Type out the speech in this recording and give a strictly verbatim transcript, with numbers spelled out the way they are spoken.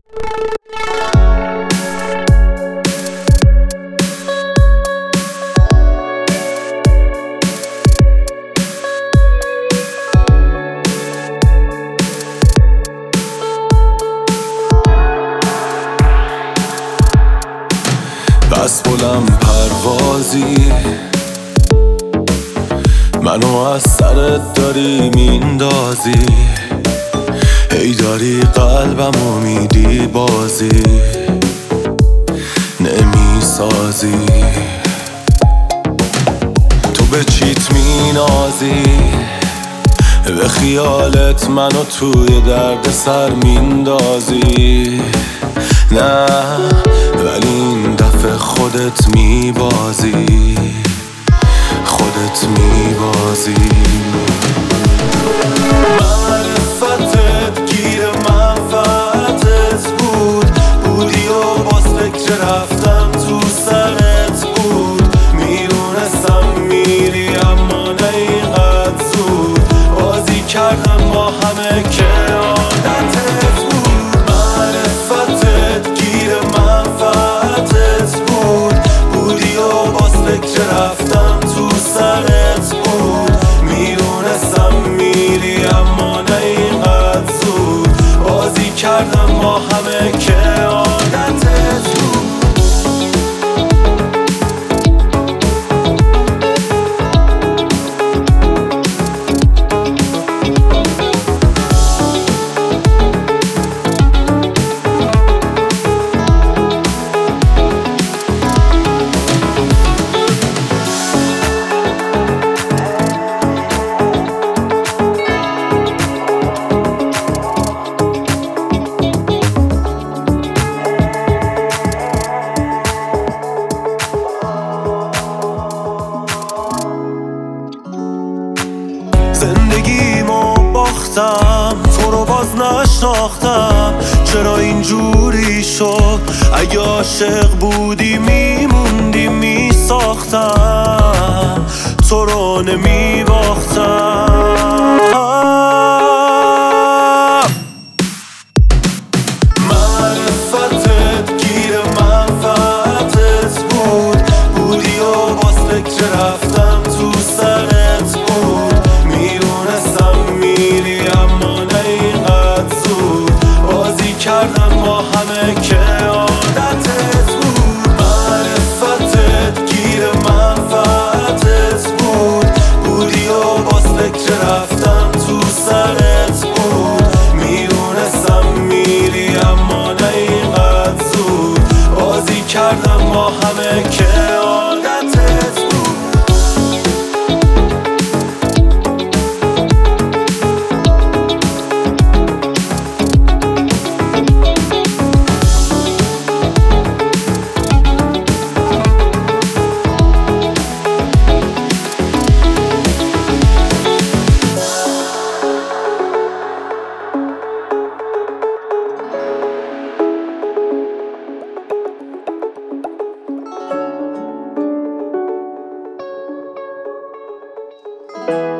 بس بلند پروازی منو از سرت داری میندازی، هی داری قلبمو میدی بازی نمیسازی. تو به چیت مینازی، به خیالت منو توی درد سر میندازی. نه ولی این دفعه خودت میبازی، خودت میبازی. معرفتت گیر منفعتت بود، بودی و باز فکر رفتم تو سرت بود. میدونستم میری اما نه اینقدر زود، بازی کردم با همه که عادتت بود. معرفتت گیر منفعتت بود، بودی و باز فکر رفتم تو سرت بود. میدونستم میری اما نه اینقدر زود، بازی کردم با همه که عادتت بود. زندگیمو باختم، تو رو باز نشناختم. چرا اینجوری شد؟ اگه عاشق بودی میموندی میساختم، تو رو نمیباختم. معرفتت گیر منفعتت بود، بودی و باز فکر رفتم تو سرت بود. میدونستم میری اما نه اینقدر زود، بازی کردم با همه که عادتت بود. معرفتت گیر منفعتت بود، بودی و باز فکر رفتم تو سرت بود. میدونستم میری اما نه اینقدر زود، بازی کردم با همه که عادتت بود. you